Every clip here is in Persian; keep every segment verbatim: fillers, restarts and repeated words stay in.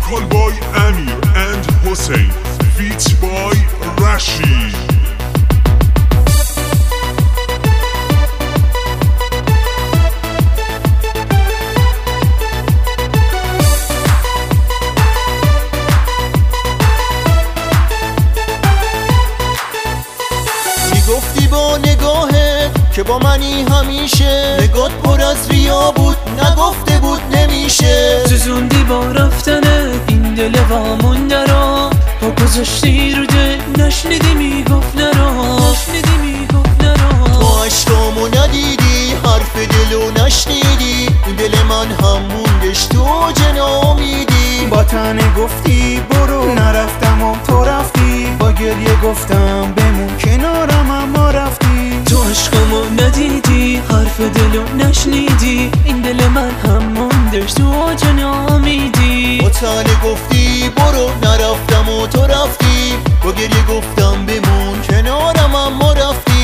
vocal by Amir and Hussein, feat by Rashid. گفتی با نگاهت که با منی همیشه، نگات پر از ریا بود نگفته بود نمیشه. سوزوندی با رفتنت این دل وامونده را، پا گذاشتی رو دل نشنیدی میگفت نرا، نشنیدی میگفت نرا. تو عشقامو ندیدی حرف دلو نشنیدی، این دل من هم موندش تو جنا امیدی. با تنه گفتی برو نرفتم و تو رفتی، با گریه گفتم بمون کنارم اما رفتی. تو عشقمو ندیدی حرف دلو نشنیدی، این دل من هم موندش تو جنا امیدی. با تنه گفتی برو نرفتم و تو رفتی، با گریه گفتم بمون کنارم اما رفتی.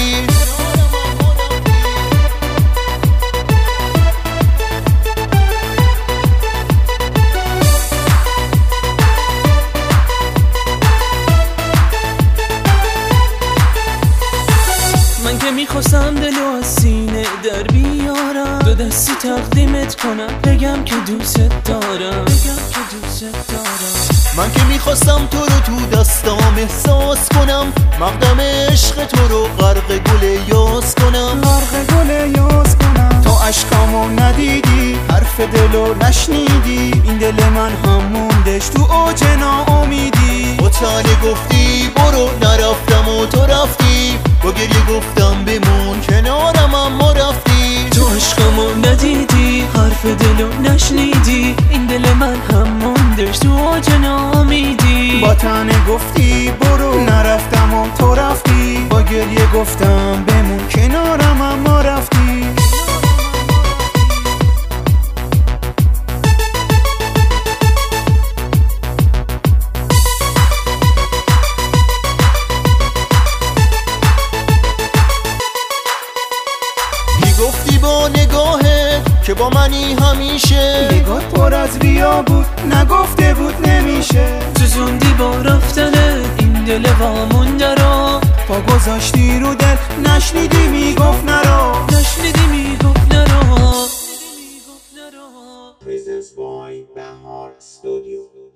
من که میخواستم دلو از سینه در بیارم، دو دستی تقدیمت کنم بگم که دوست دارم، بگم که دوست دارم. من که میخواستم تو رو تو دستام احساس کنم، مقدم عشق تو رو غرق گل یاس کنم، غرق گل یاس کنم. تو عشقامو ندیدی حرف دلو نشنیدی، این دل من هم موندش تو اوج ناامیدی. با تنه گفتی برو نرفتم و تو رفتی، با گریه گفتم بمون کنارم اما رفتی. تو عشقمو ندیدی حرف دلو نشنیدی، این دل من هم موندش تو اوج ناامیدی. با تنه گفتی برو نرفتم و تو رفتی، با گریه گفتم بمون کنارم اما رفتی. گفتی با نگاهت که با منی همیشه، نگات پر از ریا بود نگفته بود نمیشه. سوزوندی با رفتنت این دل وامونده را، پا گذاشتی رو دل نشنیدی میگفت نرا، نشنیدی میگفت نرا. Presents by Bahar Studio.